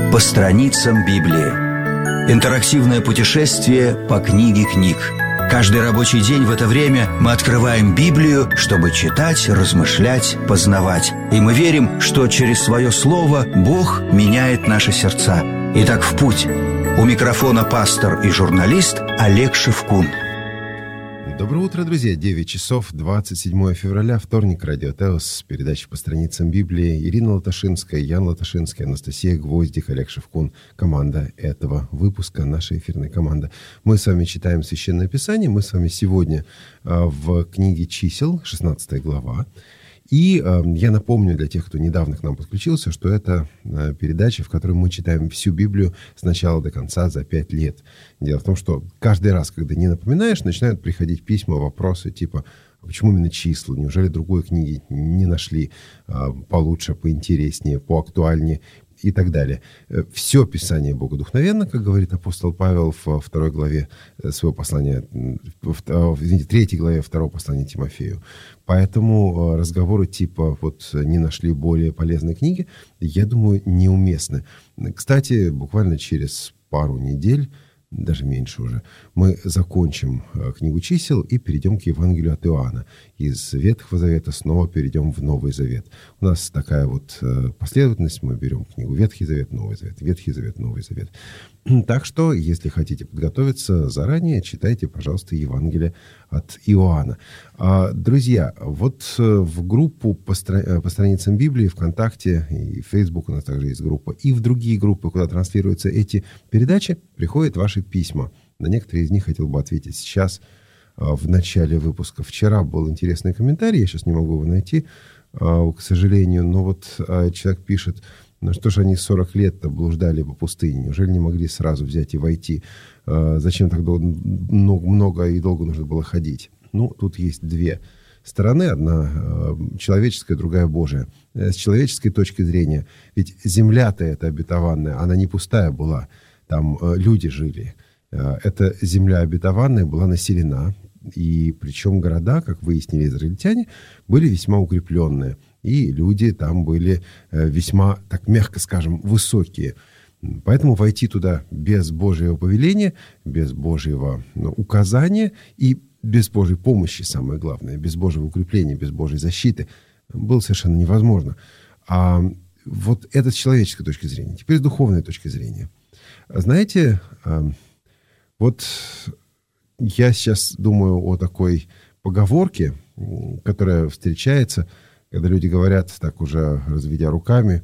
По страницам Библии. Интерактивное путешествие по книге книг. Каждый рабочий день в это время мы открываем Библию, чтобы читать, размышлять, познавать. И мы верим, что через свое слово Бог меняет наши сердца. Итак, в путь. У микрофона пастор и журналист Олег Шевкун. Доброе утро, друзья. 9 часов 27 февраля, вторник, Радио Теос, передача по страницам Библии. Ирина Латашинская, Ян Латашинский, Анастасия Гвоздик, Олег Шевкун. Команда этого выпуска, наша эфирная команда. Мы с вами читаем Священное Писание. Мы с вами сегодня в книге Чисел, 16 глава. И я напомню для тех, кто недавно к нам подключился, что это передача, в которой мы читаем всю Библию с начала до конца за 5 лет. Дело в том, что каждый раз, когда не напоминаешь, начинают приходить письма, вопросы типа, почему именно числа? Неужели другой книги не нашли получше, поинтереснее, поактуальнее? И так далее. Все Писание богодухновенно, как говорит апостол Павел в 2 главе своего послания, в 3 главе 2 послания Тимофею. Поэтому разговоры типа вот не нашли более полезной книги, я думаю, неуместны. Кстати, буквально через пару недель, даже меньше уже, мы закончим книгу чисел и перейдем к Евангелию от Иоанна. Из Ветхого Завета снова перейдем в Новый Завет. У нас такая вот последовательность. Мы берем книгу Ветхий Завет, Новый Завет, Ветхий Завет, Новый Завет. Так что, если хотите подготовиться заранее, читайте, пожалуйста, Евангелие от Иоанна. Друзья, вот в группу по страницам Библии, ВКонтакте и Facebook у нас также есть группа, и в другие группы, куда транслируются эти передачи, приходят ваши письма. На некоторые из них хотел бы ответить сейчас, в начале выпуска. Вчера был интересный комментарий, я сейчас не могу его найти, к сожалению, но вот человек пишет: ну что же они 40 лет блуждали по пустыне? Неужели не могли сразу взять и войти? Зачем так много и долго нужно было ходить? Ну, тут есть две стороны. Одна человеческая, другая Божия. С человеческой точки зрения, ведь земля-то эта обетованная, она не пустая была. Там люди жили. Эта земля обетованная была населена. И причем города, как выяснили израильтяне, были весьма укрепленные. И люди там были весьма, так мягко скажем, высокие. Поэтому войти туда без Божьего повеления, без Божьего указания и без Божьей помощи, самое главное, без Божьего укрепления, без Божьей защиты, было совершенно невозможно. А вот это с человеческой точки зрения. Теперь с духовной точки зрения. Знаете, вот я сейчас думаю о такой поговорке, которая встречается, когда люди говорят, так уже разведя руками,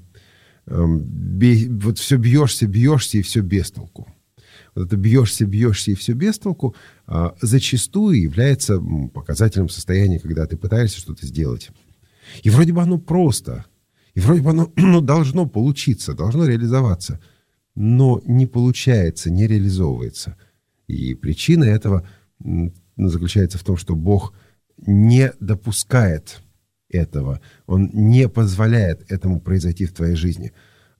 вот все бьешься, и все без толку. Вот это бьешься, и все без толку зачастую является показателем состояния, когда ты пытаешься что-то сделать. И вроде бы оно просто, и вроде бы оно должно получиться, должно реализоваться, но не получается, не реализовывается. И причина этого заключается в том, что Бог не допускает этого. Он не позволяет этому произойти в твоей жизни.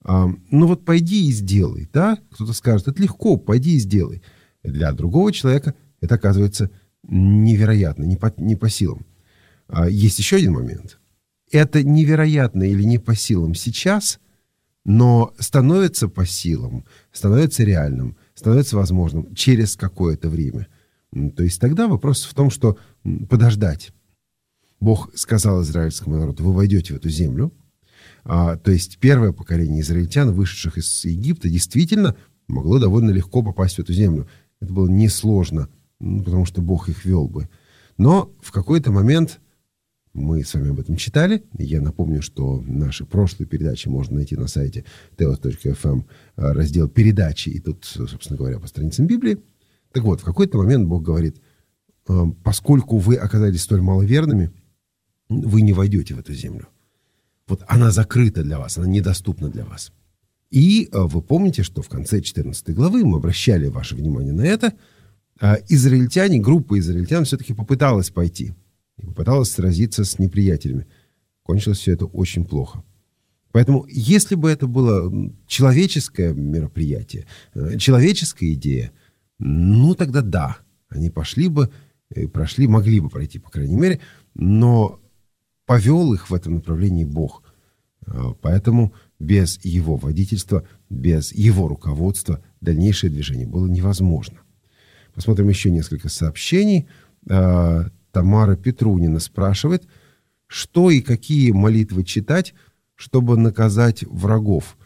Ну вот пойди и сделай, да? Кто-то скажет, это легко, пойди и сделай. Для другого человека это оказывается невероятно, не по силам. Есть еще один момент. Это невероятно или не по силам сейчас, но становится по силам, становится реальным, становится возможным через какое-то время. То есть тогда вопрос в том, что подождать. Бог сказал израильскому народу: вы войдете в эту землю. То есть первое поколение израильтян, вышедших из Египта, действительно могло довольно легко попасть в эту землю. Это было несложно, потому что Бог их вел бы. Но в какой-то момент, мы с вами об этом читали, я напомню, что наши прошлые передачи можно найти на сайте teos.fm, раздел «Передачи», и тут, собственно говоря, по страницам Библии. Так вот, в какой-то момент Бог говорит: поскольку вы оказались столь маловерными, вы не войдете в эту землю. Вот она закрыта для вас, она недоступна для вас. И вы помните, что в конце 14 главы мы обращали ваше внимание на это. Израильтяне, группа израильтян все-таки попыталась пойти. И попыталась сразиться с неприятелями. Кончилось все это очень плохо. Поэтому, если бы это было человеческое мероприятие, человеческая идея, ну тогда да, они пошли бы, прошли, могли бы пройти, по крайней мере, но повел их в этом направлении Бог. Поэтому без его водительства, без его руководства дальнейшее движение было невозможно. Посмотрим еще несколько сообщений. Тамара Петрунина спрашивает, что и какие молитвы читать, чтобы наказать врагов.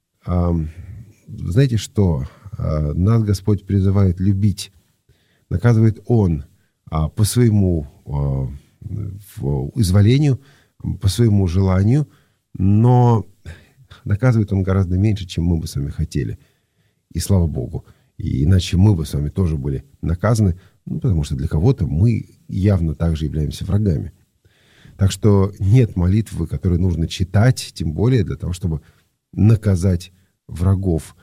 Знаете что? Нас Господь призывает любить. Наказывает Он по своему изволению, по своему желанию, но наказывает Он гораздо меньше, чем мы бы с вами хотели. И слава Богу. И иначе мы бы с вами тоже были наказаны, потому что для кого-то мы явно также являемся врагами. Так что нет молитвы, которые нужно читать, тем более для того, чтобы наказать врагов.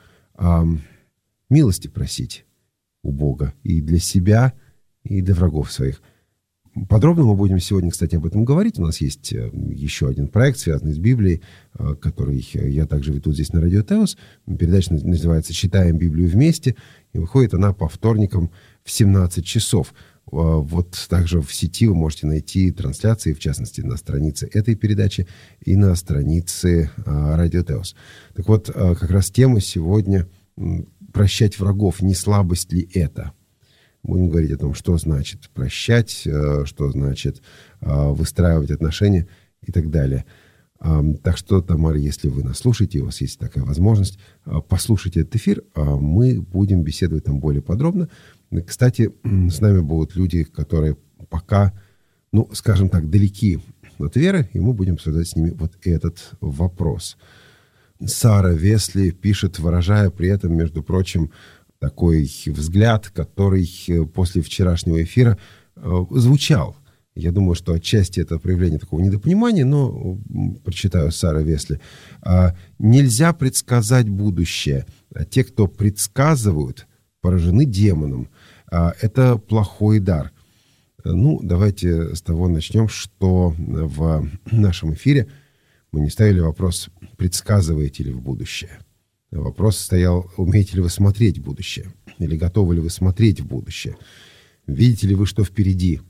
Милости просить у Бога и для себя, и для врагов своих. Подробно мы будем сегодня, кстати, об этом говорить. У нас есть еще один проект, связанный с Библией, который я также веду здесь на Радио Теос. Передача называется «Читаем Библию вместе», и выходит она по вторникам в 17 часов. Вот также в сети вы можете найти трансляции, в частности, на странице этой передачи и на странице Радио Теос. Так вот, как раз тема сегодня «Прощать врагов, не слабость ли это?» Будем говорить о том, что значит прощать, что значит выстраивать отношения и так далее. Так что, Тамара, если вы нас слушаете, у вас есть такая возможность, послушайте этот эфир, мы будем беседовать там более подробно. Кстати, с нами будут люди, которые пока, скажем так, далеки от веры, и мы будем обсуждать с ними вот этот вопрос. Сара Весли пишет, выражая при этом, между прочим, такой взгляд, который после вчерашнего эфира звучал. Я думаю, что отчасти это проявление такого недопонимания, но прочитаю Сара Весли. Нельзя предсказать будущее. Те, кто предсказывают, поражены демоном. Это плохой дар. Давайте с того начнем, что в нашем эфире мы не ставили вопрос, предсказываете ли вы будущее. Вопрос стоял, умеете ли вы смотреть в будущее? Или готовы ли вы смотреть в будущее? Видите ли вы, что впереди?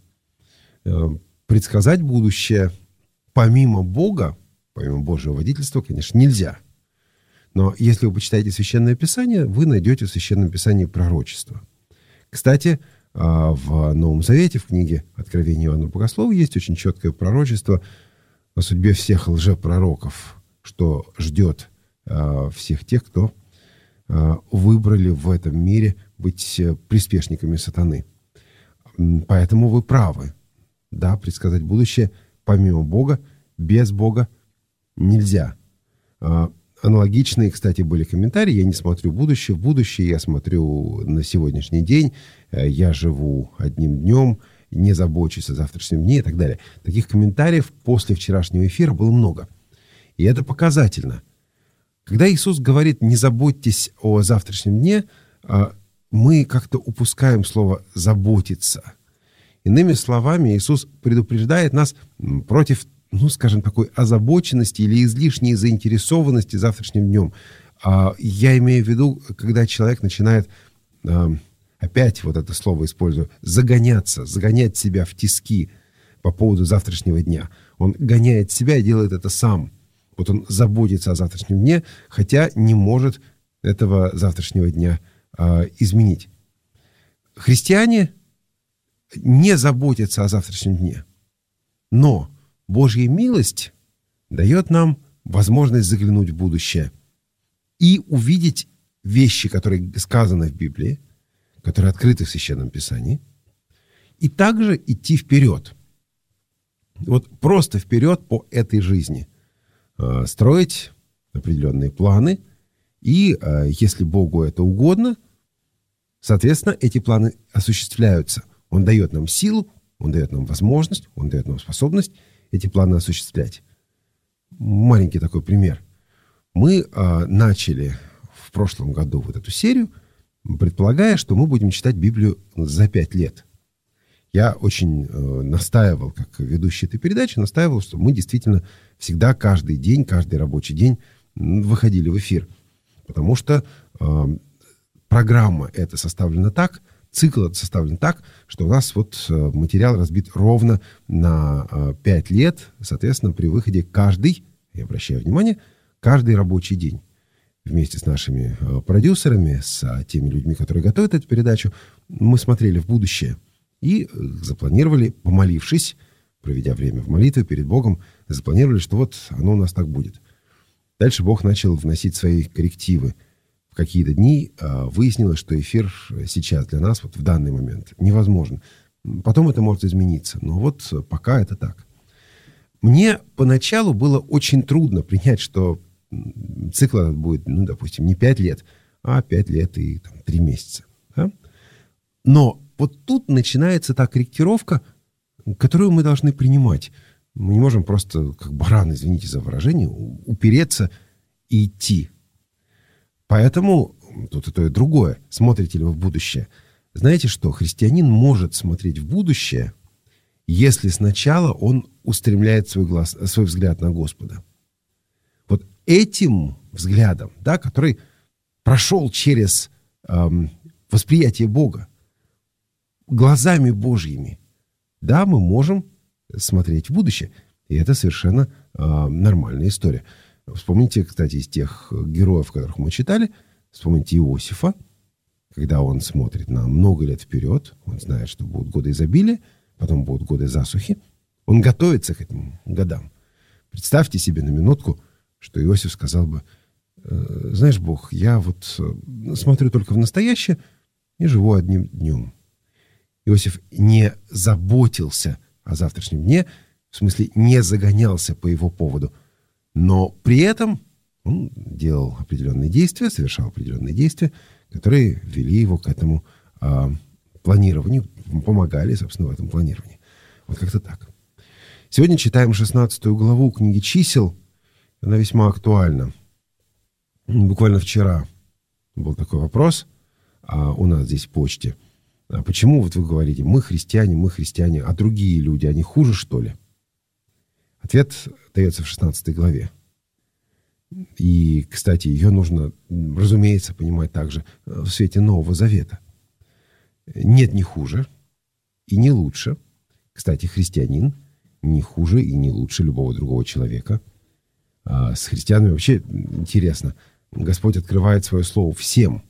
Предсказать будущее помимо Бога, помимо Божьего водительства, конечно, нельзя. Но если вы почитаете Священное Писание, вы найдете в Священном Писании пророчество. Кстати, в Новом Завете, в книге Откровения Иоанна Богослова, есть очень четкое пророчество о судьбе всех лжепророков, что ждет всех тех, кто выбрали в этом мире быть приспешниками сатаны. Поэтому вы правы. Да, предсказать будущее помимо Бога, без Бога нельзя. Аналогичные, кстати, были комментарии. Я не смотрю будущее. В будущее я смотрю на сегодняшний день. Я живу одним днем, не забочусь о завтрашнем дне и так далее. Таких комментариев после вчерашнего эфира было много. И это показательно. Когда Иисус говорит «не заботьтесь о завтрашнем дне», мы как-то упускаем слово «заботиться». Иными словами, Иисус предупреждает нас против, скажем, такой озабоченности или излишней заинтересованности завтрашним днем. Я имею в виду, когда человек начинает, опять вот это слово использую, загонять себя в тиски по поводу завтрашнего дня. Он гоняет себя и делает это сам. Вот он заботится о завтрашнем дне, хотя не может этого завтрашнего дня изменить. Христиане не заботятся о завтрашнем дне. Но Божья милость дает нам возможность заглянуть в будущее и увидеть вещи, которые сказаны в Библии, которые открыты в Священном Писании, и также идти вперед. Вот просто вперед по этой жизни. Строить определенные планы, и если Богу это угодно, соответственно, эти планы осуществляются. Он дает нам силу, Он дает нам возможность, Он дает нам способность эти планы осуществлять. Маленький такой пример. Мы начали в прошлом году вот эту серию, предполагая, что мы будем читать Библию за 5 лет. Я очень настаивал, как ведущий этой передачи, что мы действительно всегда, каждый день, каждый рабочий день выходили в эфир. Потому что программа эта составлена так, цикл этот составлен так, что у нас вот материал разбит ровно на 5 лет. Соответственно, при выходе каждый, я обращаю внимание, каждый рабочий день. Вместе с нашими продюсерами, с теми людьми, которые готовят эту передачу, мы смотрели в будущее и запланировали, помолившись, проведя время в молитве перед Богом, запланировали, что вот оно у нас так будет. Дальше Бог начал вносить свои коррективы. В какие-то дни выяснилось, что эфир сейчас для нас, вот в данный момент, невозможен. Потом это может измениться, но вот пока это так. Мне поначалу было очень трудно принять, что цикл этот будет, допустим, не 5 лет, а 5 лет и 3 месяца. Да? Но вот тут начинается та корректировка, которую мы должны принимать. Мы не можем просто, как баран, извините за выражение, упереться и идти. Поэтому тут и то, и другое. Смотрите ли вы в будущее? Знаете что? Христианин может смотреть в будущее, если сначала он устремляет свой взгляд на Господа. Вот этим взглядом, да, который прошел через восприятие Бога, глазами Божьими, да, мы можем смотреть в будущее. И это совершенно нормальная история. Вспомните, кстати, из тех героев, которых мы читали, вспомните Иосифа, когда он смотрит на много лет вперед, он знает, что будут годы изобилия, потом будут годы засухи, он готовится к этим годам. Представьте себе на минутку, что Иосиф сказал бы: знаешь, Бог, я вот смотрю только в настоящее и живу одним днем. Иосиф не заботился о завтрашнем дне, в смысле не загонялся по его поводу, но при этом он делал определенные действия, совершал определенные действия, которые вели его к этому планированию, помогали, собственно, в этом планировании. Вот как-то так. Сегодня читаем 16 главу книги «Чисел». Она весьма актуальна. Буквально вчера был такой вопрос у нас здесь в почте. А почему вот вы говорите, мы христиане, а другие люди, они хуже, что ли? Ответ дается в 16 главе. И, кстати, ее нужно, разумеется, понимать также в свете Нового Завета. Нет ни хуже и не лучше. Кстати, христианин не хуже и не лучше любого другого человека. А с христианами вообще интересно. Господь открывает свое слово всем.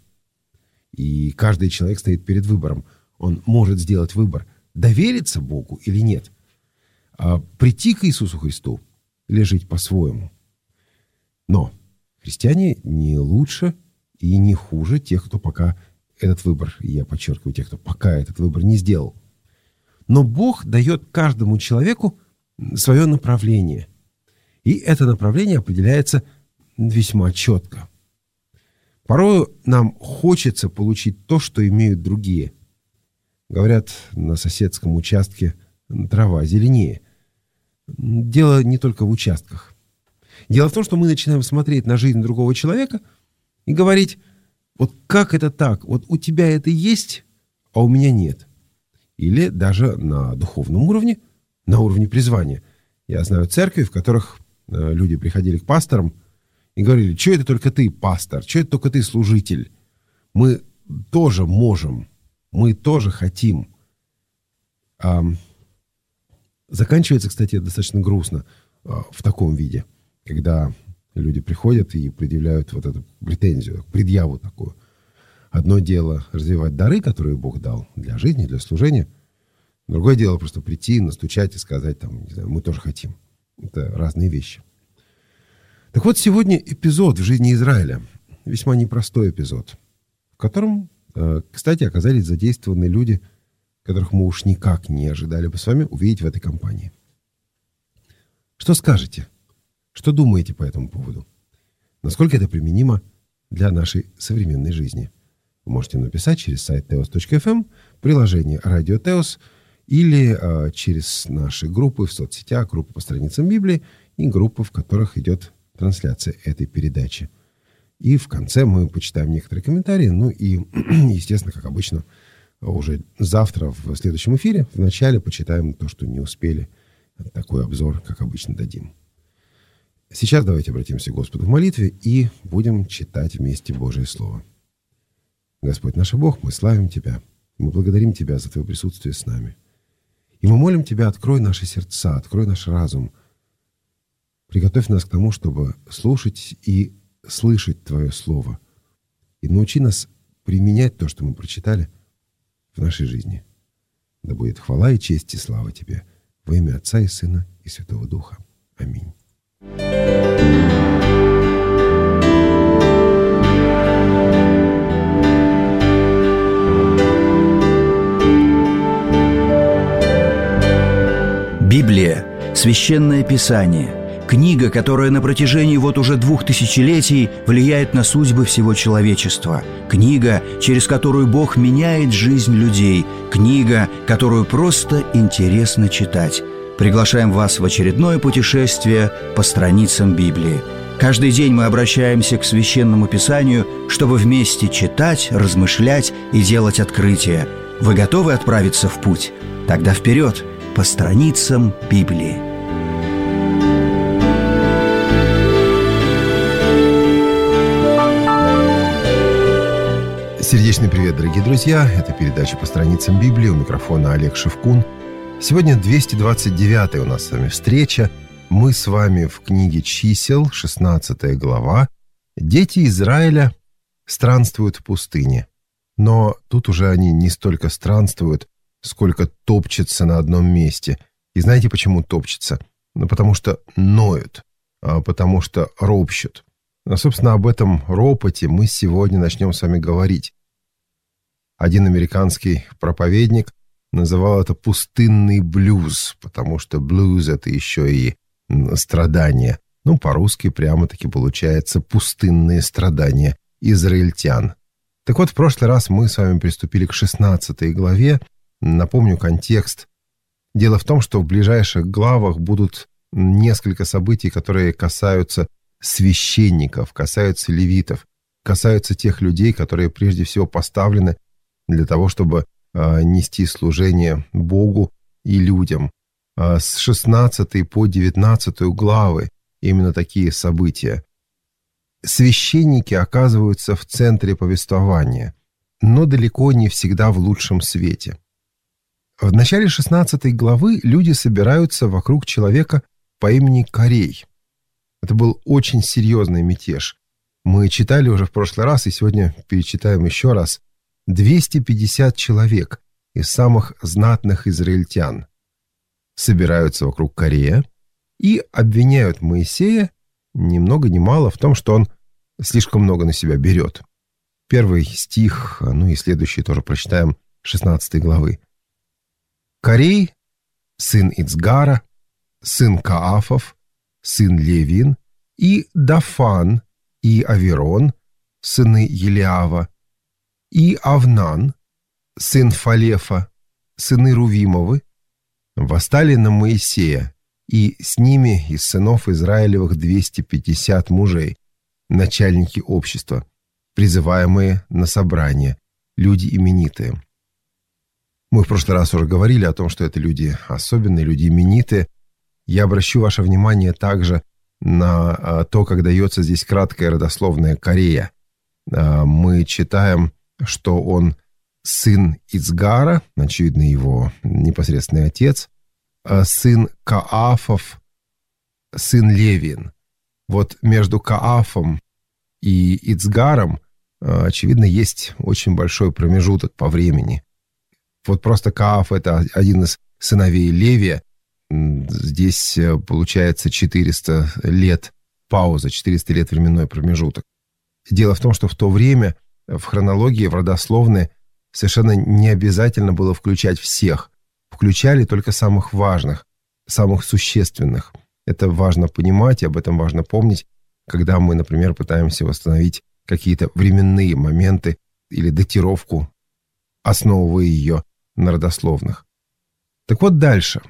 И каждый человек стоит перед выбором. Он может сделать выбор, довериться Богу или нет. Прийти к Иисусу Христу или жить по-своему. Но христиане не лучше и не хуже тех, кто пока этот выбор, я подчеркиваю, тех, кто пока этот выбор не сделал. Но Бог дает каждому человеку свое направление. И это направление определяется весьма четко. Порой нам хочется получить то, что имеют другие. Говорят, на соседском участке трава зеленее. Дело не только в участках. Дело в том, что мы начинаем смотреть на жизнь другого человека и говорить: вот как это так? Вот у тебя это есть, а у меня нет. Или даже на духовном уровне, на уровне призвания. Я знаю церкви, в которых люди приходили к пасторам и говорили: что это только ты пастор, что это только ты служитель? Мы тоже можем, мы тоже хотим. Заканчивается, кстати, достаточно грустно в таком виде, когда люди приходят и предъявляют вот эту претензию, предъяву такую. Одно дело развивать дары, которые Бог дал для жизни, для служения. Другое дело просто прийти, настучать и сказать, там, не знаю, мы тоже хотим. Это разные вещи. Так вот, сегодня эпизод в жизни Израиля. Весьма непростой эпизод, в котором, кстати, оказались задействованы люди, которых мы уж никак не ожидали бы с вами увидеть в этой компании. Что скажете? Что думаете по этому поводу? Насколько это применимо для нашей современной жизни? Вы можете написать через сайт teos.fm, приложение «Радио Теос», или через наши группы в соцсетях, группы по страницам Библии и группы, в которых идет трансляция этой передачи. И в конце мы почитаем некоторые комментарии. Ну и, естественно, как обычно, уже завтра в следующем эфире в начале почитаем то, что не успели. Такой обзор, как обычно, дадим. Сейчас давайте обратимся к Господу в молитве и будем читать вместе Божие Слово. Господь наш Бог, мы славим Тебя. Мы благодарим Тебя за Твое присутствие с нами. И мы молим Тебя: открой наши сердца, открой наш разум, Приготовь нас к тому, чтобы слушать и слышать Твое Слово. И научи нас применять то, что мы прочитали в нашей жизни. Да будет хвала и честь и слава Тебе во имя Отца и Сына и Святого Духа. Аминь. Библия – священное писание, книга, которая на протяжении уже 2000 летий влияет на судьбы всего человечества, книга, через которую Бог меняет жизнь людей, книга, которую просто интересно читать. Приглашаем вас в очередное путешествие по страницам Библии. Каждый день мы обращаемся к Священному Писанию, чтобы вместе читать, размышлять и делать открытия. Вы готовы отправиться в путь? Тогда вперед! По страницам Библии. Сердечный привет, дорогие друзья! Это передача «По страницам Библии». У микрофона Олег Шевкун. Сегодня 229-я у нас с вами встреча. Мы с вами в книге «Чисел», 16 глава. Дети Израиля странствуют в пустыне. Но тут уже они не столько странствуют, сколько топчется на одном месте. И знаете, почему топчется? Потому что ноют, потому что ропщут. Собственно, об этом ропоте мы сегодня начнем с вами говорить. Один американский проповедник называл это пустынный блюз, потому что блюз — это еще и страдания. По-русски прямо-таки получается пустынные страдания израильтян. Так вот, в прошлый раз мы с вами приступили к 16 главе. Напомню контекст. Дело в том, что в ближайших главах будут несколько событий, которые касаются священников, касаются левитов, касаются тех людей, которые прежде всего поставлены для того, чтобы нести служение Богу и людям. С 16 по 19 главы именно такие события. Священники оказываются в центре повествования, но далеко не всегда в лучшем свете. В начале 16 главы люди собираются вокруг человека по имени Корей. Это был очень серьезный мятеж. Мы читали уже в прошлый раз, и сегодня перечитаем еще раз. 250 человек из самых знатных израильтян собираются вокруг Корея и обвиняют Моисея ни много ни мало в том, что он слишком много на себя берет. Первый стих, и следующий тоже прочитаем, 16 главы. Корей, сын Ицгара, сын Каафов, сын Левин, и Дафан, и Аверон, сыны Елиава, и Авнан, сын Фалефа, сыны Рувимовы, восстали на Моисея, и с ними из сынов Израилевых 250 мужей, начальники общества, призываемые на собрание, люди именитые. Мы в прошлый раз уже говорили о том, что это люди особенные, люди именитые. Я обращу ваше внимание также на то, как дается здесь краткая родословная Корея. Мы читаем, что он сын Ицгара, очевидно, его непосредственный отец, сын Каафов, сын Левин. Вот между Каафом и Ицгаром, очевидно, есть очень большой промежуток по времени. Вот просто Кааф — это один из сыновей Левия. Здесь получается 400 лет пауза, 400 лет временной промежуток. Дело в том, что в то время в хронологии, в родословной совершенно не обязательно было включать всех. Включали только самых важных, самых существенных. Это важно понимать, и об этом важно помнить, когда мы, например, пытаемся восстановить какие-то временные моменты или датировку, основывая ее на родословных. Так вот дальше.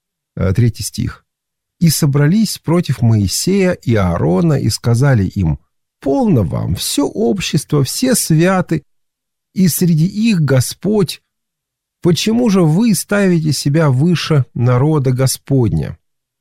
3 стих. «И собрались против Моисея и Аарона, и сказали им: полно вам, все общество, все святы, и среди их Господь. Почему же вы ставите себя выше народа Господня?»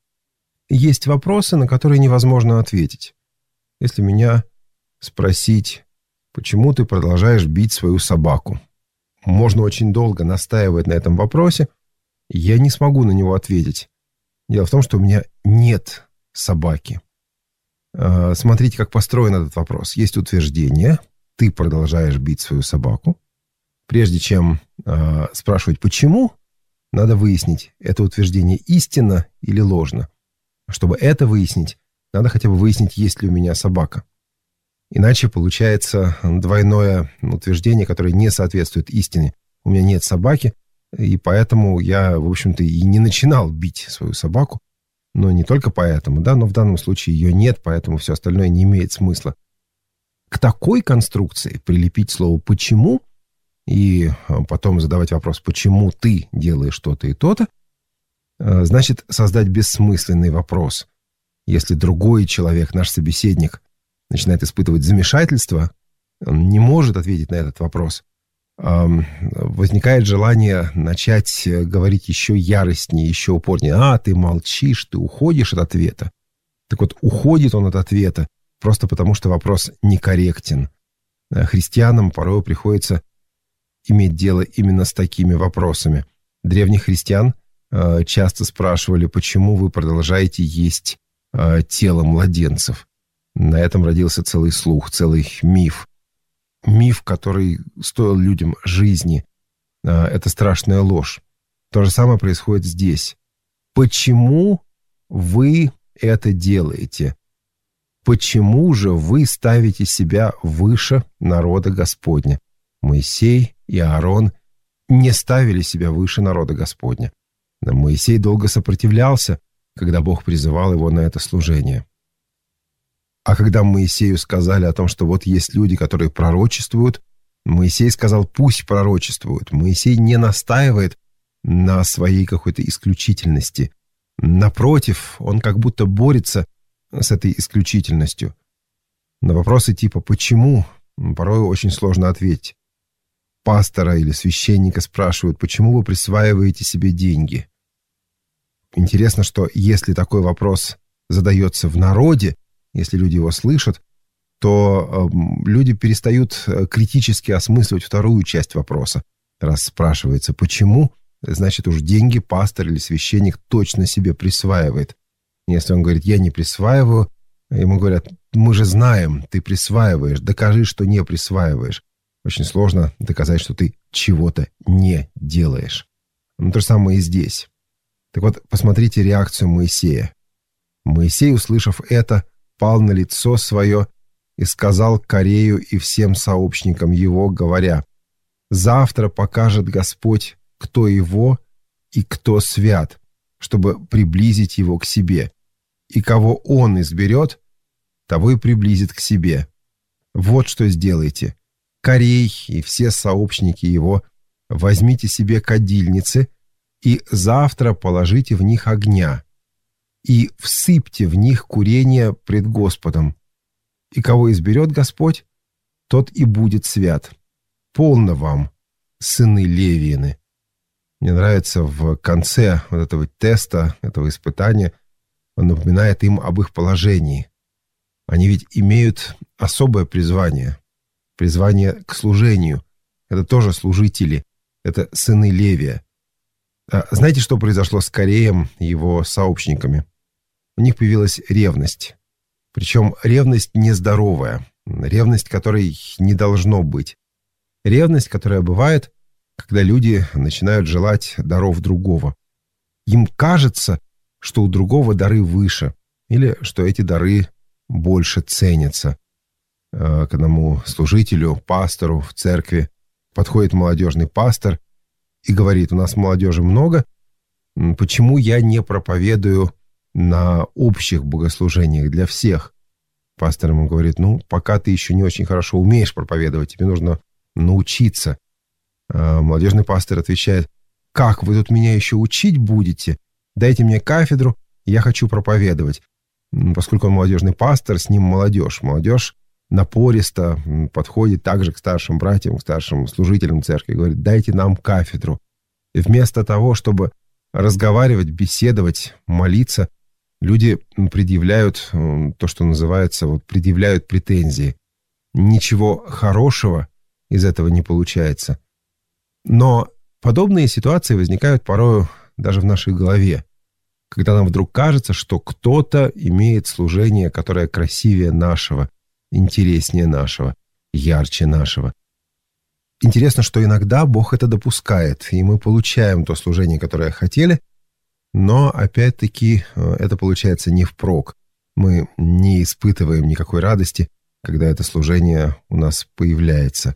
Есть вопросы, на которые невозможно ответить. Если меня спросить, почему ты продолжаешь бить свою собаку, можно очень долго настаивать на этом вопросе, я не смогу на него ответить. Дело в том, что у меня нет собаки. Смотрите, как построен этот вопрос. Есть утверждение, ты продолжаешь бить свою собаку. Прежде чем спрашивать «почему?», надо выяснить, это утверждение истинно или ложно. Чтобы это выяснить, надо хотя бы выяснить, есть ли у меня собака. Иначе получается двойное утверждение, которое не соответствует истине. У меня нет собаки, и поэтому я, в общем-то, и не начинал бить свою собаку. Но не только поэтому, да, но в данном случае ее нет, поэтому все остальное не имеет смысла. К такой конструкции прилепить слово «почему» и потом задавать вопрос «почему ты делаешь то-то и то-то», значит создать бессмысленный вопрос. Если другой человек, наш собеседник, начинает испытывать замешательство, он не может ответить на этот вопрос. Возникает желание начать говорить еще яростнее, еще упорнее. Ты молчишь, ты уходишь от ответа. Так вот, уходит он от ответа просто потому, что вопрос некорректен. Христианам порой приходится иметь дело именно с такими вопросами. Древних христиан часто спрашивали, почему вы продолжаете есть тело младенцев. На этом родился целый слух, целый миф. Миф, который стоил людям жизни. Это страшная ложь. То же самое происходит здесь. Почему вы это делаете? Почему же вы ставите себя выше народа Господня? Моисей и Аарон не ставили себя выше народа Господня. Моисей долго сопротивлялся, когда Бог призывал его на это служение. А когда Моисею сказали о том, что вот есть люди, которые пророчествуют, Моисей сказал, пусть пророчествуют. Моисей не настаивает на своей какой-то исключительности. Напротив, он как будто борется с этой исключительностью. На вопросы типа «почему?» порой очень сложно ответить. Пастора или священника спрашивают, почему вы присваиваете себе деньги? Интересно, что если такой вопрос задается в народе, если люди его слышат, то люди перестают критически осмысливать вторую часть вопроса. Раз спрашивается «почему?», значит уж деньги пастор или священник точно себе присваивает. Если он говорит «я не присваиваю», ему говорят «мы же знаем, ты присваиваешь, докажи, что не присваиваешь». Очень сложно доказать, что ты чего-то не делаешь. То же самое и здесь. Так вот, посмотрите реакцию Моисея. Моисей, услышав это, пал на лицо свое и сказал Корею и всем сообщникам его, говоря: «Завтра покажет Господь, кто его и кто свят, чтобы приблизить его к себе. И кого он изберет, того и приблизит к себе. Вот что сделайте. Корей и все сообщники его, возьмите себе кадильницы и завтра положите в них огня, и всыпьте в них курение пред Господом. И кого изберет Господь, тот и будет свят. Полно вам, сыны Левиины». Мне нравится в конце вот этого теста, этого испытания, он напоминает им об их положении. Они ведь имеют особое призвание к служению. Это тоже служители, это сыны Левия. Знаете, что произошло с Кореем и его сообщниками? У них появилась ревность. Причем ревность нездоровая, ревность, которой не должно быть. Ревность, которая бывает, когда люди начинают желать даров другого. Им кажется, что у другого дары выше, или что эти дары больше ценятся. К одному служителю, пастору в церкви подходит молодежный пастор и говорит: у нас молодежи много, почему я не проповедую на общих богослужениях для всех? Пастор ему говорит: пока ты еще не очень хорошо умеешь проповедовать, тебе нужно научиться. Молодежный пастор отвечает: как вы тут меня еще учить будете? Дайте мне кафедру, я хочу проповедовать. Поскольку он молодежный пастор, с ним молодежь. Молодежь напористо подходит также к старшим братьям, к старшим служителям церкви, говорит: дайте нам кафедру. И вместо того, чтобы разговаривать, беседовать, молиться, люди предъявляют то, что называется, предъявляют претензии. Ничего хорошего из этого не получается. Но подобные ситуации возникают порою даже в нашей голове. когда нам вдруг кажется, что кто-то имеет служение, которое красивее нашего, интереснее нашего, ярче нашего. Интересно, что иногда Бог это допускает, и мы получаем то служение, которое хотели, но опять-таки это получается не впрок. Мы не испытываем никакой радости, когда это служение у нас появляется.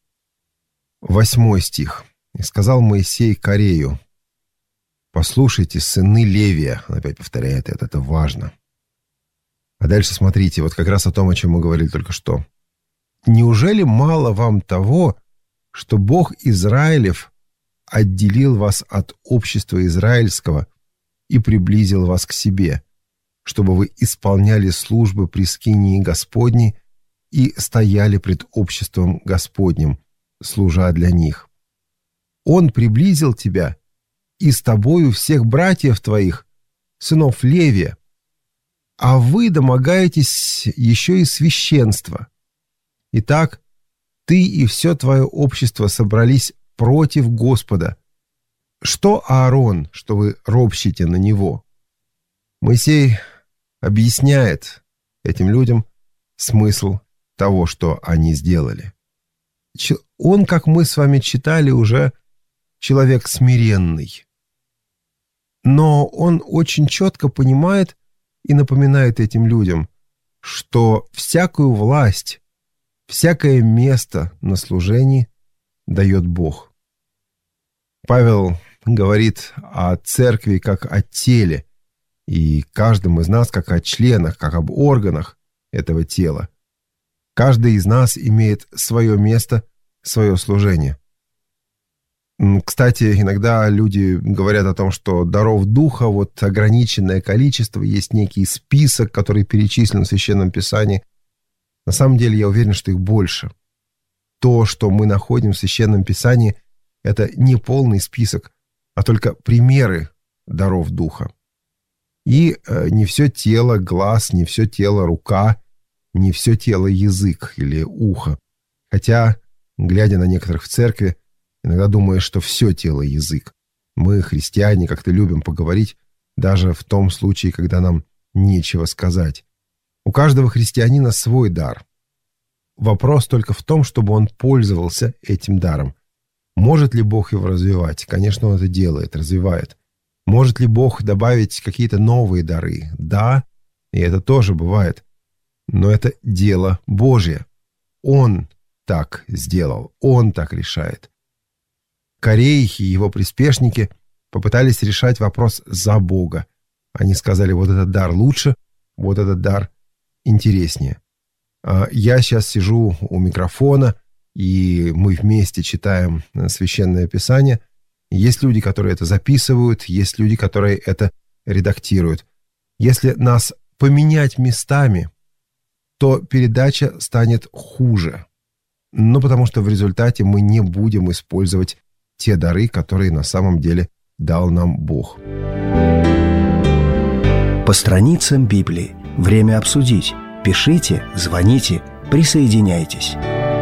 8 стих. «И сказал Моисей Корею: послушайте, сыны Левия». Он опять повторяет это важно. А дальше смотрите, вот как раз о том, о чем мы говорили только что. «Неужели мало вам того, что Бог Израилев отделил вас от общества израильского и приблизил вас к себе, чтобы вы исполняли службы при скинии Господней и стояли пред обществом Господним, служа для них? Он приблизил тебя и с тобою всех братьев твоих, сынов Левия, а вы домогаетесь еще и священства. Итак, ты и все твое общество собрались против Господа. Что Аарон, что вы ропщите на него?» Моисей объясняет этим людям смысл того, что они сделали. Он, как мы с вами читали, уже человек смиренный. Но он очень четко понимает и напоминает этим людям, что всякую власть, всякое место на служении дает Бог. Павел говорит о церкви как о теле, и каждом из нас как о членах, как об органах этого тела. Каждый из нас имеет свое место, свое служение. Кстати, иногда люди говорят о том, что даров Духа вот ограниченное количество, есть некий список, который перечислен в Священном Писании. На самом деле, я уверен, что их больше. То, что мы находим в Священном Писании, это не полный список, а только примеры даров Духа. И не все тело глаз, не все тело рука, не все тело язык или ухо. Хотя, глядя на некоторых в церкви, иногда думаешь, что все тело язык. Мы, христиане, как-то любим поговорить, даже в том случае, когда нам нечего сказать. У каждого христианина свой дар. Вопрос только в том, чтобы он пользовался этим даром. Может ли Бог его развивать? Конечно, он это делает, развивает. Может ли Бог добавить какие-то новые дары? Да, и это тоже бывает. Но это дело Божье. Он так сделал, он так решает. Корей и его приспешники попытались решать вопрос за Бога. Они сказали, вот этот дар лучше, вот этот дар интереснее. Я сейчас сижу у микрофона, и мы вместе читаем Священное Писание. Есть люди, которые это записывают, есть люди, которые это редактируют. Если нас поменять местами, то передача станет хуже. Ну, потому что в результате мы не будем использовать те дары, которые на самом деле дал нам Бог. По страницам Библии. Время обсудить. Пишите, звоните, присоединяйтесь.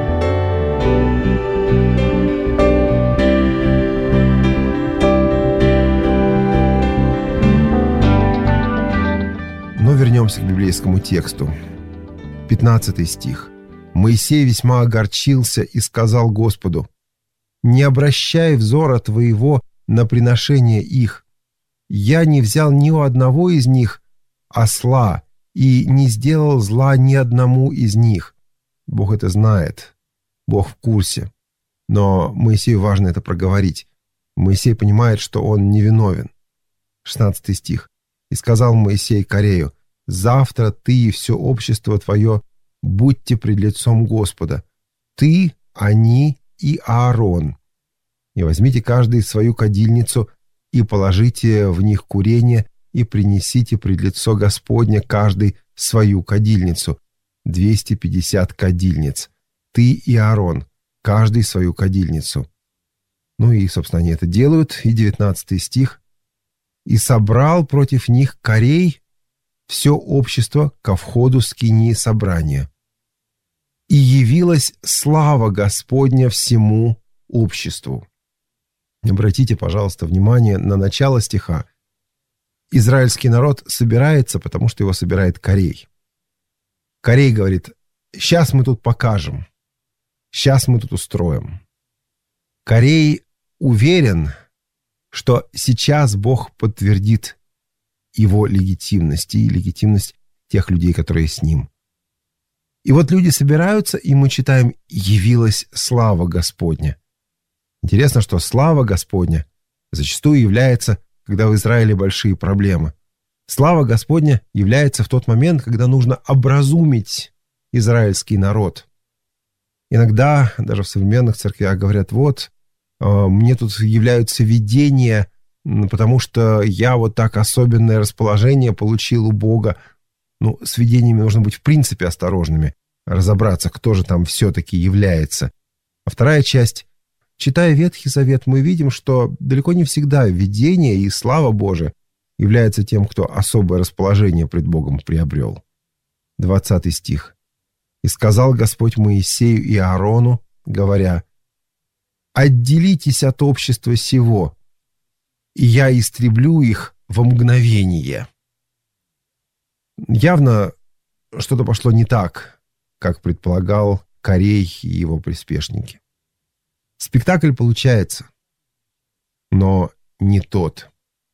Но вернемся к библейскому тексту. 15 стих. «Моисей весьма огорчился и сказал Господу: не обращай взора твоего на приношение их. Я не взял ни у одного из них осла и не сделал зла ни одному из них». Бог это знает, Бог в курсе. Но Моисею важно это проговорить. Моисей понимает, что он невиновен. 16 стих. «И сказал Моисей Корею: завтра ты и все общество твое будьте пред лицом Господа, ты, они и Аарон. И возьмите каждый свою кадильницу и положите в них курение и принесите пред лицо Господне каждый свою кадильницу, 250 кадильниц. Ты и Аарон, каждый свою кадильницу». Ну и, собственно, они это делают. И 19 стих. «И собрал против них Корей все общество ко входу скинии собрания. И явилась слава Господня всему обществу». Обратите, пожалуйста, внимание на начало стиха. израильский народ собирается, потому что его собирает Корей. Корей говорит: сейчас мы тут покажем, сейчас мы тут устроим. Корей уверен, что сейчас Бог подтвердит его легитимность и легитимность тех людей, которые с ним. И вот люди собираются, и мы читаем: «Явилась слава Господня». Интересно, что слава Господня зачастую является, когда в Израиле большие проблемы. Слава Господня является в тот момент, когда нужно образумить израильский народ. Иногда даже в современных церквях говорят: вот, мне тут являются видения, потому что я вот так особенное расположение получил у Бога. Ну, с видениями нужно быть в принципе осторожными, разобраться, кто же там все-таки является. А вторая часть. Читая Ветхий Завет, мы видим, что далеко не всегда видение и слава Божия является тем, кто особое расположение пред Богом приобрел. 20 стих. «И сказал Господь Моисею и Аарону, говоря: отделитесь от общества сего, и я истреблю их во мгновение». Явно что-то пошло не так, как предполагал Корей и его приспешники. Спектакль получается, но не тот.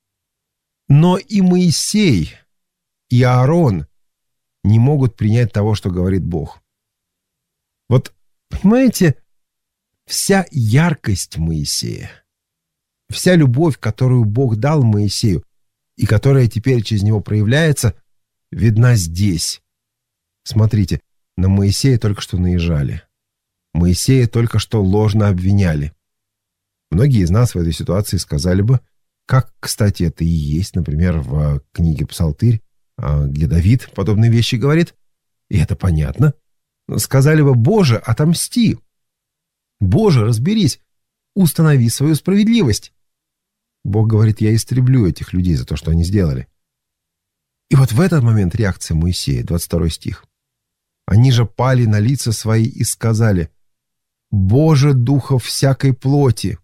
Но и Моисей, и Аарон не могут принять того, что говорит Бог. Вот, понимаете, вся яркость Моисея, вся любовь, которую Бог дал Моисею, и которая теперь через него проявляется, видна здесь. Смотрите, на Моисея только что наезжали. Моисея только что ложно обвиняли. Многие из нас в этой ситуации сказали бы, как, кстати, это и есть, например, в книге «Псалтырь», где Давид подобные вещи говорит, и это понятно. Сказали бы: «Боже, отомсти! Боже, разберись! Установи свою справедливость!» Бог говорит: «Я истреблю этих людей за то, что они сделали». И вот в этот момент реакция Моисея, 22 стих. «Они же пали на лица свои и сказали: Боже, духов всякой плоти!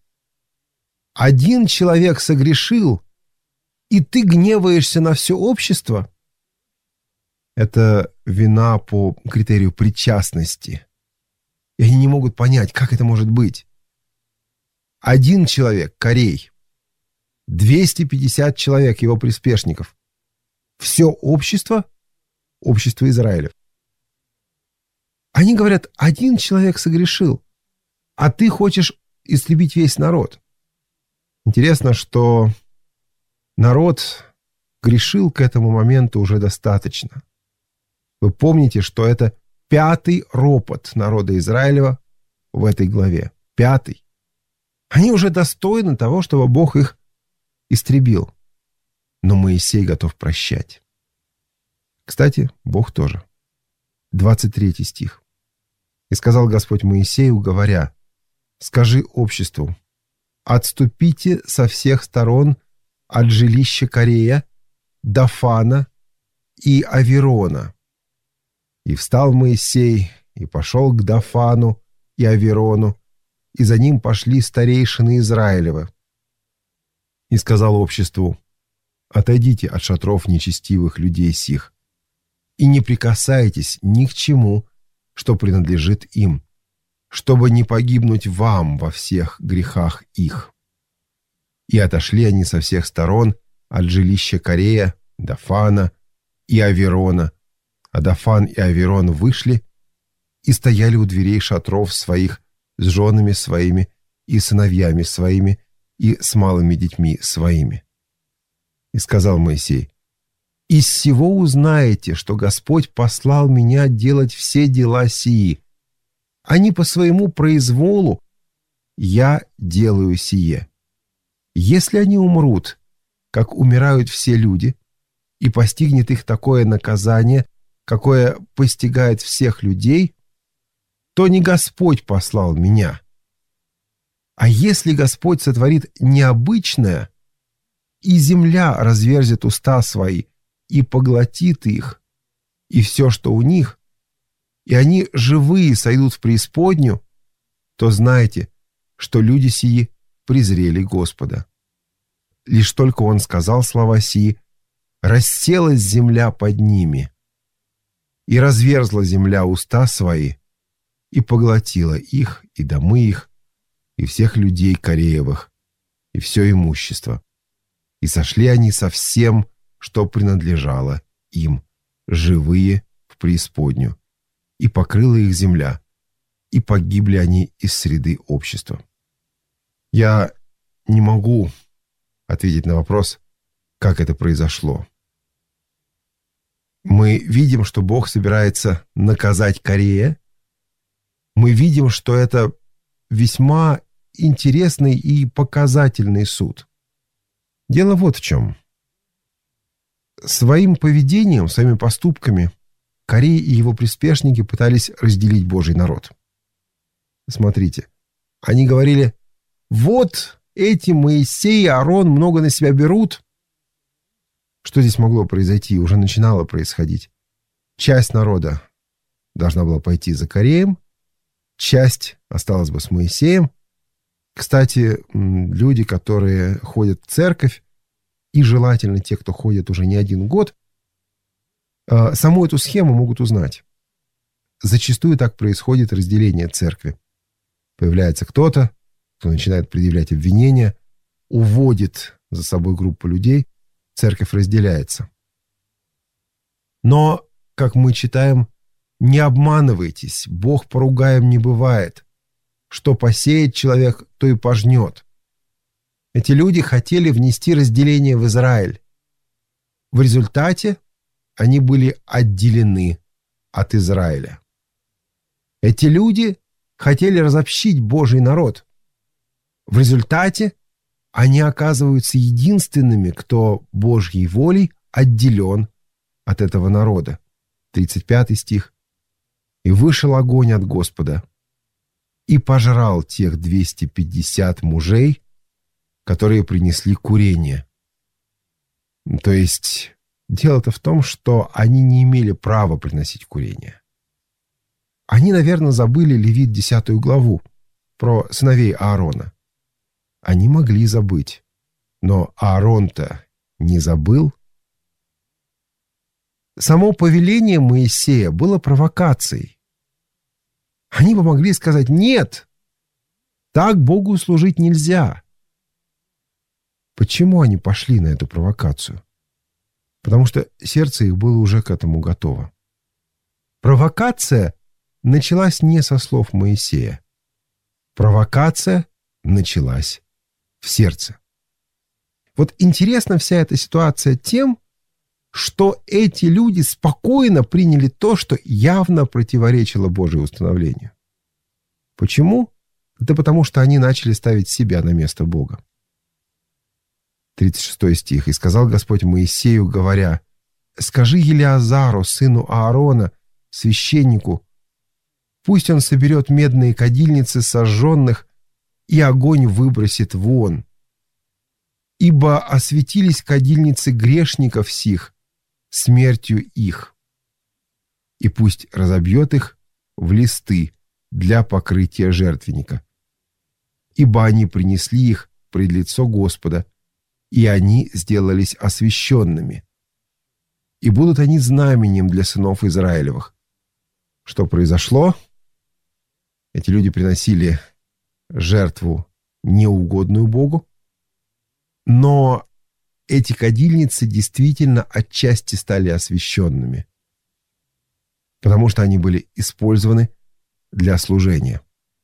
Один человек согрешил, и ты гневаешься на все общество?» Это вина по критерию причастности. И они не могут понять, как это может быть. Один человек, Корей, 250 человек его приспешников. Все общество, общество Израилев. Они говорят: один человек согрешил, а ты хочешь истребить весь народ. Интересно, что народ грешил к этому моменту уже достаточно. Вы помните, что это 5-й ропот народа Израилева в этой главе. 5-й. Они уже достойны того, чтобы Бог их истребил. Но Моисей готов прощать. Кстати, Бог тоже. 23 стих. «И сказал Господь Моисею, говоря: скажи обществу: отступите со всех сторон от жилища Корея, Дафана и Аверона. И встал Моисей, и пошел к Дафану и Аверону, и за ним пошли старейшины Израилевы. И сказал обществу: отойдите от шатров нечестивых людей сих, и не прикасайтесь ни к чему, что принадлежит им, чтобы не погибнуть вам во всех грехах их. И отошли они со всех сторон от жилища Корея, Дафана и Аверона, а Дафан и Аверон вышли и стояли у дверей шатров своих с женами своими и сыновьями своими и с малыми детьми своими. И сказал Моисей: из сего узнаете, что Господь послал меня делать все дела сии, а не по своему произволу я делаю сие. Если они умрут, как умирают все люди, и постигнет их такое наказание, какое постигает всех людей, то не Господь послал меня. А если Господь сотворит необычное, и земля разверзет уста свои и поглотит их, и все, что у них, и они живые сойдут в преисподнюю, то знайте, что люди сии презрели Господа. Лишь только он сказал слова сии, расселась земля под ними, и разверзла земля уста свои, и поглотила их, и домы их, и всех людей Кореевых, и все имущество. И сошли они со всем, что принадлежало им, живые в преисподнюю, и покрыла их земля, и погибли они из среды общества. Я не могу ответить на вопрос, как это произошло. Мы видим, что Бог собирается наказать Корея. Мы видим, что это весьма интересный и показательный суд. Дело вот в чем. Своим поведением, своими поступками Корей и его приспешники пытались разделить Божий народ. Смотрите, они говорили: вот эти Моисей и Аарон много на себя берут. Что здесь могло произойти? Уже начинало происходить. Часть народа должна была пойти за Кореем, часть осталась бы с Моисеем. Кстати, люди, которые ходят в церковь, и желательно те, кто ходит уже не один год, саму эту схему могут узнать. Зачастую так происходит разделение церкви. Появляется кто-то, кто начинает предъявлять обвинения, уводит за собой группу людей, церковь разделяется. Но, как мы читаем, не обманывайтесь, Бог поругаем не бывает. Что посеет человек, то и пожнет. Эти люди хотели внести разделение в Израиль. В результате они были отделены от Израиля. Эти люди хотели разобщить Божий народ. В результате они оказываются единственными, кто Божьей волей отделен от этого народа. 35 стих. «И вышел огонь от Господа, и пожрал тех 250 мужей, которые принесли курение». То есть дело-то в том, что они не имели права приносить курение. Они, наверное, забыли Левит 10 главу про сыновей Аарона. Они могли забыть, но Аарон-то не забыл. Само повеление Моисея было провокацией. Они бы могли сказать: нет, так Богу служить нельзя. Почему они пошли на эту провокацию? Потому что сердце их было уже к этому готово. Провокация началась не со слов Моисея. Провокация началась в сердце. Вот интересна вся эта ситуация тем, что эти люди спокойно приняли то, что явно противоречило Божьему установлению. Почему? Да потому что они начали ставить себя на место Бога. 36 стих. «И сказал Господь Моисею, говоря: скажи Елеазару, сыну Аарона, священнику, пусть он соберет медные кадильницы сожженных, и огонь выбросит вон. Ибо осветились кадильницы грешников сих смертью их. И пусть разобьет их в листы для покрытия жертвенника. Ибо они принесли их пред лицо Господа, и они сделались освященными. И будут они знаменем для сынов Израилевых». Что произошло? Эти люди приносили жертву неугодную Богу, но эти кадильницы действительно отчасти стали освященными, потому что они были использованы для служения.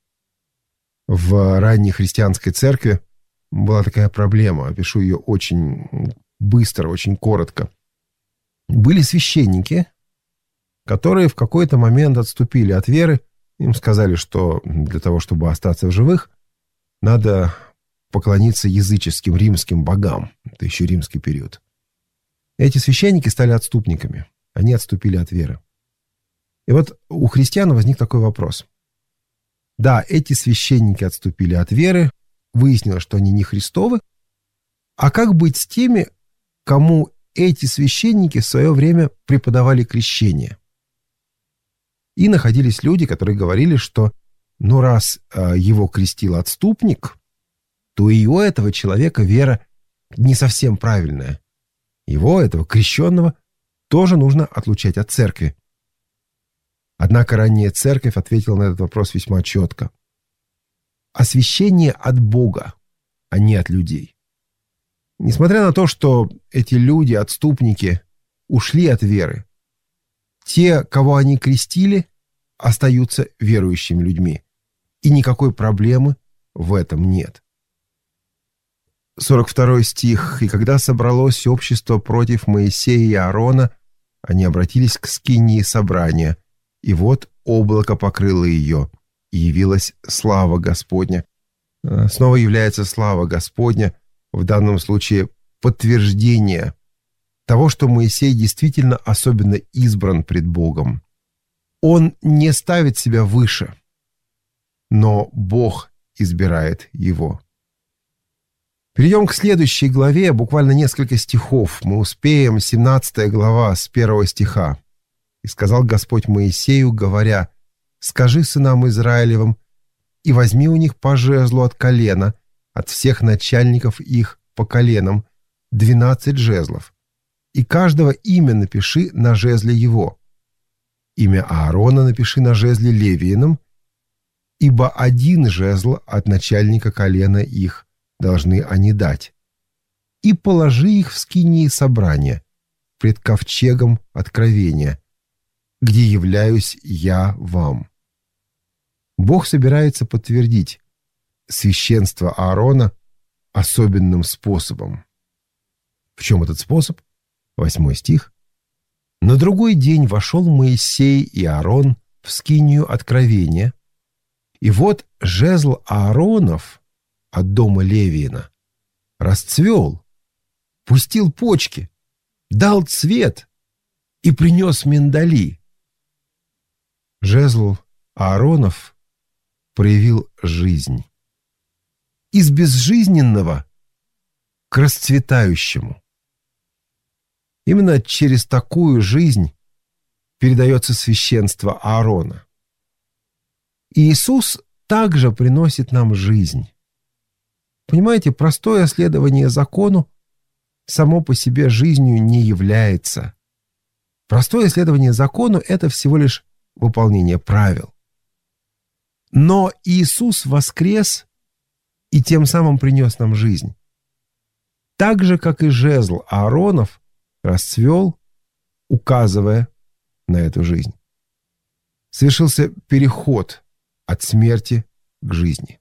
В ранней христианской церкви была такая проблема, опишу ее очень быстро, очень коротко. Были священники, которые в какой-то момент отступили от веры. Им сказали, что для того, чтобы остаться в живых, надо поклониться языческим римским богам. Это еще римский период. Эти священники стали отступниками. Они отступили от веры. И вот у христиан возник такой вопрос. Да, эти священники отступили от веры, выяснилось, что они не Христовы. А как быть с теми, кому эти священники в свое время преподавали крещение? И находились люди, которые говорили, что раз его крестил отступник, то и у этого человека вера не совсем правильная. Его, этого крещенного, тоже нужно отлучать от церкви. Однако ранняя церковь ответила на этот вопрос весьма четко. Освящение от Бога, а не от людей. Несмотря на то, что эти люди, отступники, ушли от веры, те, кого они крестили, остаются верующими людьми. И никакой проблемы в этом нет. 42 стих. «И когда собралось общество против Моисея и Аарона, они обратились к скинии собрания, и вот облако покрыло ее, и явилась слава Господня». Снова является слава Господня, в данном случае подтверждение того, что Моисей действительно особенно избран пред Богом. Он не ставит себя выше, но Бог избирает его. Перейдем к следующей главе, буквально несколько стихов. Мы успеем, 17 глава, с 1 стиха. «И сказал Господь Моисею, говоря, скажи сынам Израилевым, и возьми у них по жезлу от колена, от всех начальников их по коленам, 12 жезлов, и каждого имя напиши на жезле его. Имя Аарона напиши на жезле Левиином, ибо один жезл от начальника колена их должны они дать. И положи их в скинии собрания, пред ковчегом откровения, где являюсь я вам». Бог собирается подтвердить священство Аарона особенным способом. В чем этот способ? 8 стих. «На другой день вошел Моисей и Аарон в скинию откровения, и вот жезл Ааронов от дома Левиина расцвел, пустил почки, дал цвет и принес миндали». Жезл Ааронов проявил жизнь. Из безжизненного к расцветающему. Именно через такую жизнь передается священство Аарона. И Иисус также приносит нам жизнь. Понимаете, простое следование закону само по себе жизнью не является. Простое следование закону – это всего лишь выполнение правил. Но Иисус воскрес и тем самым принес нам жизнь. Так же, как и жезл Ааронов расцвел, указывая на эту жизнь. Совершился переход от смерти к жизни.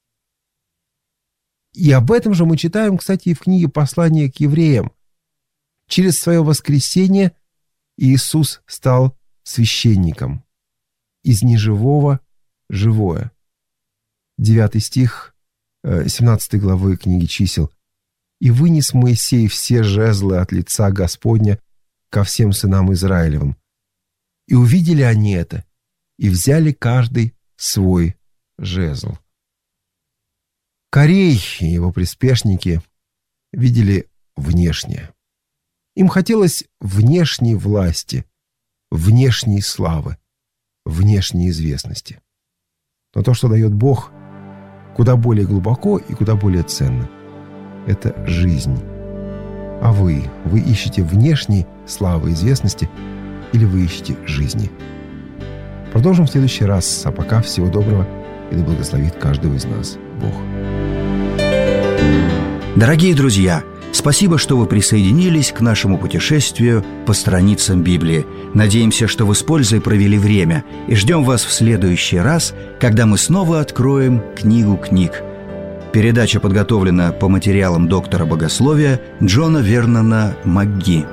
И об этом же мы читаем, кстати, и в книге «Послание к евреям». Через свое воскресение Иисус стал священником. Из неживого – живое. 9 стих 17 главы книги «Чисел». «И вынес Моисей все жезлы от лица Господня ко всем сынам Израилевым. И увидели они это, и взяли каждый свой жезл». Корей и его приспешники видели внешнее. Им хотелось внешней власти, внешней славы, внешней известности. Но то, что дает Бог, куда более глубоко и куда более ценно. Это жизнь. А вы ищете внешней славы, известности, или вы ищете жизни? Продолжим в следующий раз. А пока всего доброго, и да благословит каждого из нас Бог. Дорогие друзья, спасибо, что вы присоединились к нашему путешествию по страницам Библии. Надеемся, что вы с пользой провели время, и ждем вас в следующий раз, когда мы снова откроем книгу книг. Передача подготовлена по материалам доктора богословия Джона Вернона МакГи.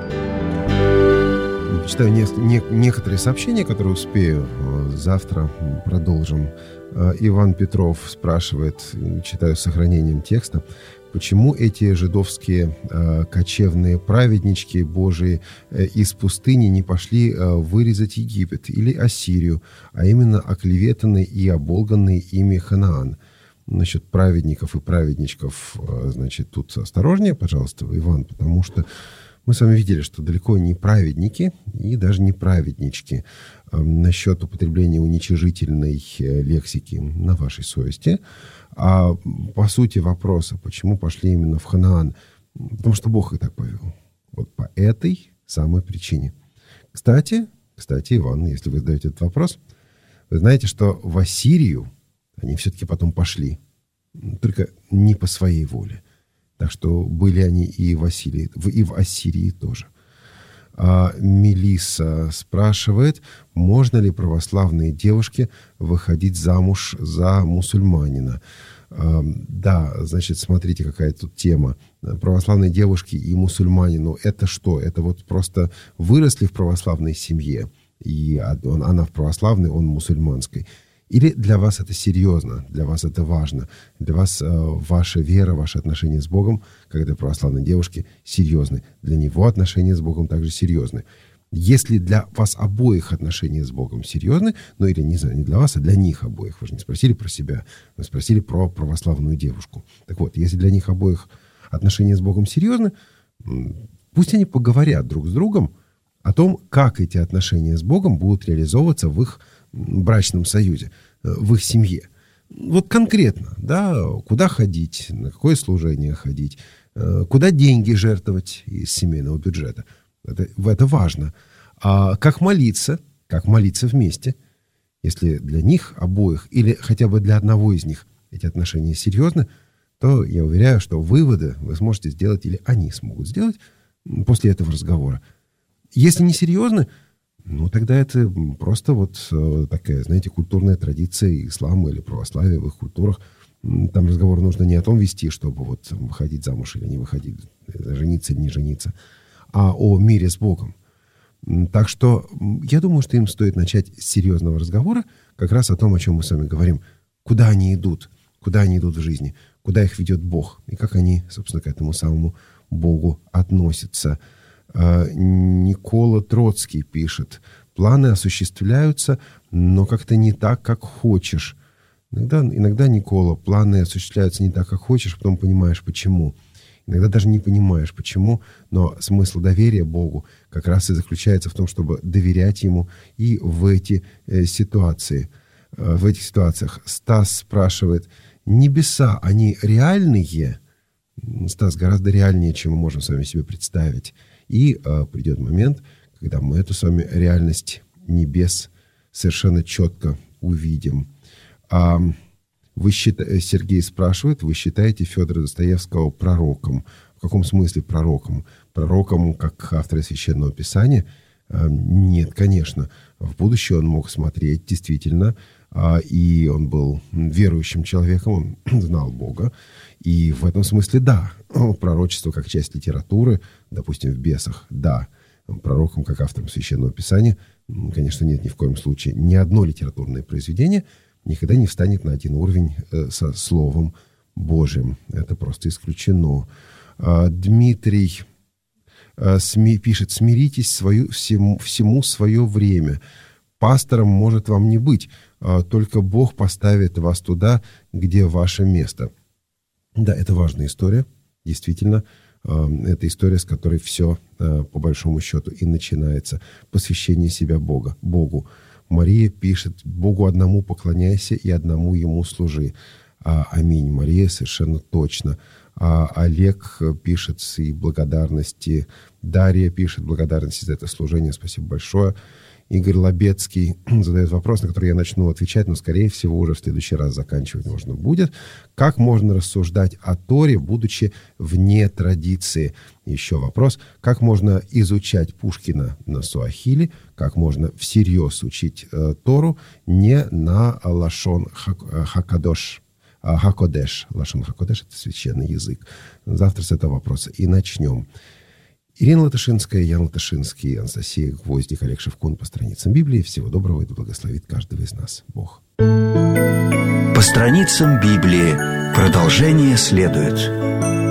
Читаю некоторые сообщения, которые успею. Завтра продолжим. Иван Петров спрашивает, читаю с сохранением текста, почему эти жидовские кочевные праведнички Божии из пустыни не пошли вырезать Египет или Ассирию, а именно оклеветанный и оболганный ими Ханаан? Насчет праведников и праведничков, значит, тут осторожнее, пожалуйста, Иван, потому что мы с вами видели, что далеко не праведники и даже не праведнички. Насчет употребления уничижительной лексики на вашей совести. А по сути вопроса, почему пошли именно в Ханаан? Потому что Бог их так повел. Вот по этой самой причине. Кстати, Иван, если вы задаете этот вопрос, вы знаете, что в Ассирию они все-таки потом пошли, только не по своей воле. Так что были они и в Ассирии тоже. Мелисса спрашивает, можно ли православные девушки выходить замуж за мусульманина. Да, значит, смотрите, какая тут тема. Православные девушки и мусульманину — это что? Это вот просто выросли в православной семье, и она в православной, он в мусульманской. Или для вас это серьезно, для вас это важно, для вас ваша вера, ваши отношения с Богом, как для православной девушки, серьезны. Для него отношения с Богом также серьезны. Если для вас обоих отношения с Богом серьезны, ну или, не знаю, не для вас, а для них обоих, вы же не спросили про себя, вы спросили про православную девушку. Так вот, если для них обоих отношения с Богом серьезны, пусть они поговорят друг с другом о том, как эти отношения с Богом будут реализовываться в их брачном союзе, в их семье. Вот конкретно, да, куда ходить, на какое служение ходить, куда деньги жертвовать из семейного бюджета. Это важно. А как молиться вместе, если для них обоих или хотя бы для одного из них эти отношения серьезны, то я уверяю, что выводы вы сможете сделать, или они смогут сделать после этого разговора. Если не серьезны, ну, тогда это просто вот такая, знаете, культурная традиция ислама или православия в их культурах. Там разговор нужно не о том вести, чтобы вот выходить замуж или не выходить, жениться или не жениться, а о мире с Богом. Так что я думаю, что им стоит начать с серьезного разговора как раз о том, о чем мы с вами говорим. Куда они идут в жизни, куда их ведет Бог, и как они, собственно, к этому самому Богу относятся. Никола Троцкий пишет: планы осуществляются, но как-то не так, как хочешь. Иногда, Никола, планы осуществляются не так, как хочешь, потом понимаешь, почему. Иногда даже не понимаешь, почему, но смысл доверия Богу как раз и заключается в том, чтобы доверять Ему и в этих ситуациях. Стас спрашивает: небеса, они реальные? Стас, гораздо реальнее, чем мы можем с вами себе представить. И придет момент, когда мы эту с вами реальность небес совершенно четко увидим. Сергей спрашивает: вы считаете Федора Достоевского пророком? В каком смысле пророком? Пророком как автора Священного Писания? Нет, конечно. В будущее он мог смотреть, действительно, и он был верующим человеком, он знал Бога. И в этом смысле, да, пророчество как часть литературы, допустим, в «Бесах», да. Пророком как автором Священного Писания, конечно, нет ни в коем случае. Ни одно литературное произведение никогда не встанет на один уровень со Словом Божьим. Это просто исключено. Дмитрий пишет: смиритесь всему свое время. Пастором может вам не быть, только Бог поставит вас туда, где ваше место. Да, это важная история, действительно. Это история, с которой все, по большому счету, и начинается. Посвящение себя Богу. Мария пишет: Богу одному поклоняйся и одному Ему служи. Аминь. Мария, совершенно точно. Олег пишет и благодарности. Дарья пишет благодарности за это служение. Спасибо большое. Игорь Лобецкий задает вопрос, на который я начну отвечать, но, скорее всего, уже в следующий раз заканчивать можно будет. Как можно рассуждать о Торе, будучи вне традиции? Еще вопрос. Как можно изучать Пушкина на суахили? Как можно всерьез учить Тору не на лашон хакодеш? Лашон хакодеш — это священный язык. Завтра с этого вопроса и начнем. Ирина Латышинская, Ян Латышинский, Анастасия Гвоздик, Олег Шевкун по страницам Библии. Всего доброго, и да благословит каждого из нас Бог. По страницам Библии. Продолжение следует.